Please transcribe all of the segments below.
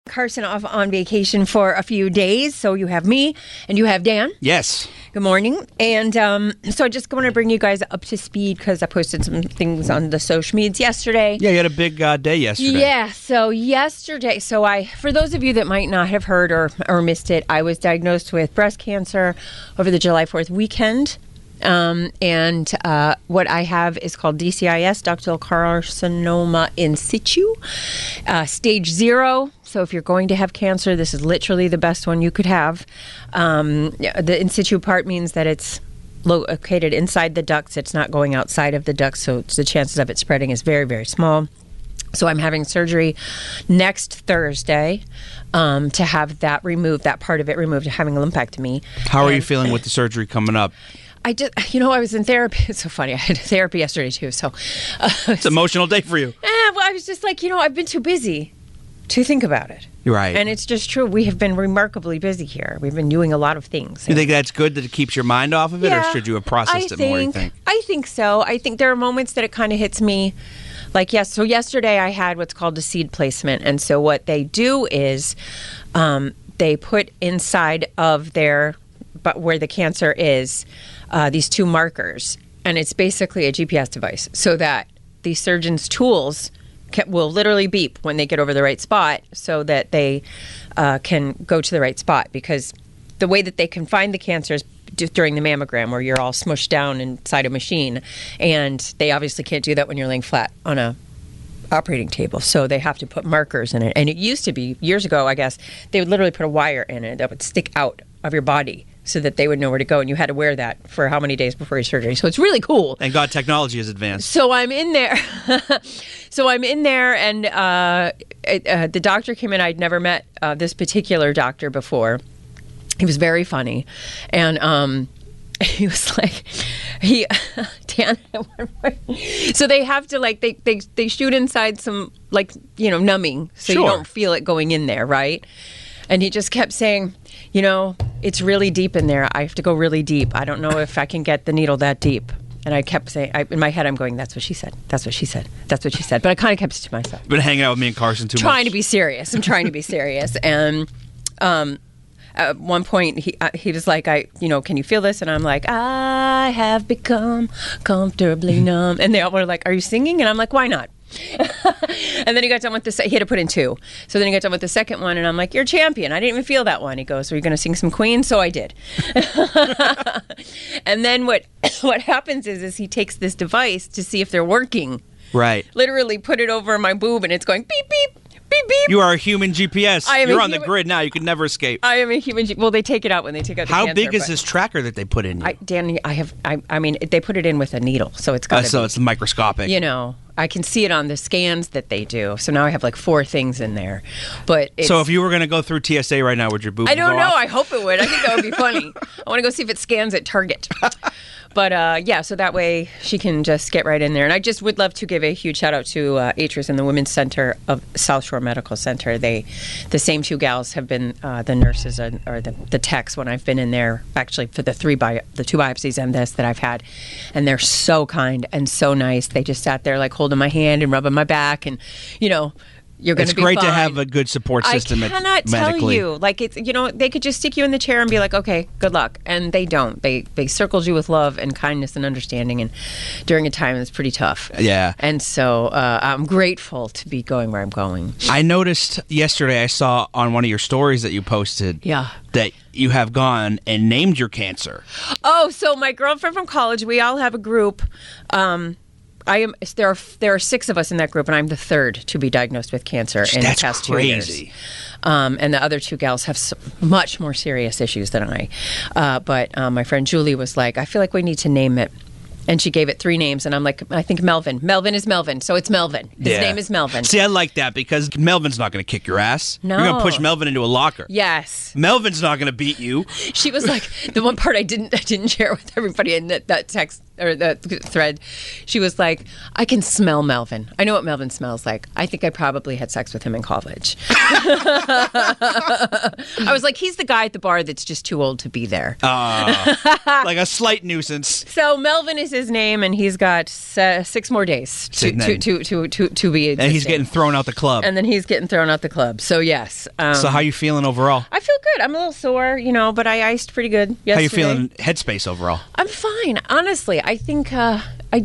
Carson off on vacation for a few days, so you have me and you have Dan. Yes. Good morning. And so I just want to bring you guys up to speed because I posted some things on the social medias yesterday. Yeah, you had a big day yesterday. Yeah, so yesterday, for those of you that might not have heard or missed it, I was diagnosed with breast cancer over the July 4th weekend. And what I have is called DCIS, ductal carcinoma in situ, stage 0. So if you're going to have cancer, this is literally the best one you could have. The in situ part means that it's located inside the ducts. It's not going outside of the ducts, so the chances of it spreading is very, very small. So I'm having surgery next Thursday to have that removed, that part of it removed, having a lumpectomy. How are you feeling with the surgery coming up? I was in therapy. It's so funny. I had therapy yesterday, too. So it's an emotional day for you. Well, I was just like, I've been too busy to think about it. You're right. And it's just true. We have been remarkably busy here. We've been doing a lot of things. You think that's good that it keeps your mind off of it, or should you have processed it more, you think? I think so. I think there are moments that it kind of hits me. Like, yes. So yesterday I had what's called a seed placement. And so what they do is they put inside of but where the cancer is, these two markers. And it's basically a GPS device so that the surgeon's tools will literally beep when they get over the right spot so that they can go to the right spot. Because the way that they can find the cancer is during the mammogram, where you're all smushed down inside a machine. And they obviously can't do that when you're laying flat on a operating table. So they have to put markers in it. And it used to be, years ago, I guess, they would literally put a wire in it that would stick out of your body so that they would know where to go. And you had to wear that for how many days before your surgery. So it's really cool. Thank God technology has advanced. So I'm in there. And the doctor came in. I'd never met this particular doctor before. He was very funny. And he was like, Dan, so they have to, like, they shoot inside some, like, numbing so you don't feel it going in there, right? And he just kept saying, it's really deep in there. I have to go really deep. I don't know if I can get the needle that deep. And I kept saying, in my head, I'm going, that's what she said. That's what she said. That's what she said. But I kind of kept it to myself. You've been hanging out with me and Carson too much. Trying to be serious. I'm trying to be serious. And at one point, he was like, can you feel this? And I'm like, I have become comfortably numb. And they all were like, are you singing? And I'm like, why not? And then he got done with he had to put in 2. So then he got done with the second one, and I'm like, you're a champion. I didn't even feel that one. He goes, are you going to sing some Queen? So I did. And then what happens is he takes this device to see if they're working. Right. Literally put it over my boob, and it's going beep, beep. Beep, beep. You are a human GPS. You're on the grid now. You can never escape. I am a human GPS. Well, they take it out when they take out the cancer. How big is this tracker that they put in you? Danny, they put it in with a needle, so it's got so it's microscopic. I can see it on the scans that they do. So now I have like 4 things in there. But so if you were going to go through TSA right now, would your boob I don't go know. off? I hope it would. I think that would be funny. I want to go see if it scans at Target. But so that way she can just get right in there. And I just would love to give a huge shout out to Atris and the Women's Center of South Shore Medical Center. The same 2 gals have been the nurses or the techs when I've been in there, actually for the 2 biopsies and this that I've had. And they're so kind and so nice. They just sat there like holding my hand and rubbing my back and, you're going to be fine. It's great to have a good support system. I cannot tell you. Like, it's, they could just stick you in the chair and be like, okay, good luck. And they don't. They circled you with love and kindness and understanding. And during a time that's pretty tough. Yeah. And so I'm grateful to be going where I'm going. I noticed yesterday, I saw on one of your stories that you posted that you have gone and named your cancer. Oh, so my girlfriend from college, we all have a group. There are 6 of us in that group, and I'm the 3rd to be diagnosed with cancer in the past 2 years. And the other 2 gals have much more serious issues than I. But my friend Julie was like, I feel like we need to name it. And she gave it 3 names, and I'm like, I think Melvin. Melvin is Melvin, so it's Melvin. His name is Melvin. See, I like that because Melvin's not going to kick your ass. No. You're going to push Melvin into a locker. Yes. Melvin's not going to beat you. She was like, the one part I didn't share with everybody in that text or the thread, she was like, I can smell Melvin. I know what Melvin smells like. I think I probably had sex with him in college. I was like, he's the guy at the bar that's just too old to be there. Like a slight nuisance. So Melvin is his name, and he's got 6 more days to be existing. And he's getting thrown out the club. And then he's getting thrown out the club. So yes. So how you feeling overall? I feel good. I'm a little sore, but I iced pretty good yesterday. How you feeling headspace overall? I'm fine. Honestly, I think I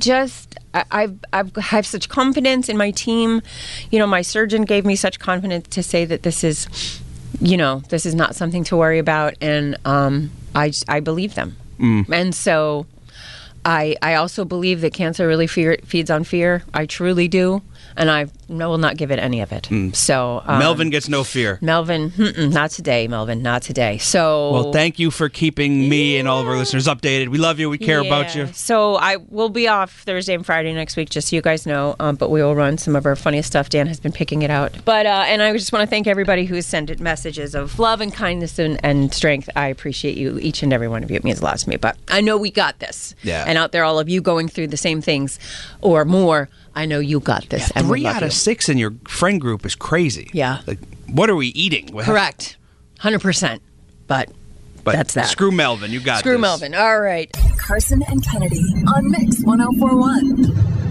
have such confidence in my team. My surgeon gave me such confidence to say that this is not something to worry about, and I believe them. And so I also believe that cancer really feeds on fear. I truly do. And I will not give it any of it. So Melvin gets no fear. Melvin, not today, Melvin, not today. So well, thank you for keeping me and all of our listeners updated. We love you. We care about you. So I will be off Thursday and Friday next week, just so you guys know. But we will run some of our funniest stuff. Dan has been picking it out. But and I just want to thank everybody who's sent it messages of love and kindness and strength. I appreciate you, each and every one of you. It means a lot to me. But I know we got this. Yeah. And out there, all of you going through the same things or more. I know you got this. Yeah, 3 out of 6 in your friend group is crazy. Yeah. Like, what are we eating? Correct. 100%. But that's that. Screw Melvin. You got this. Screw Melvin. All right. Carson and Kennedy on Mix 104.1.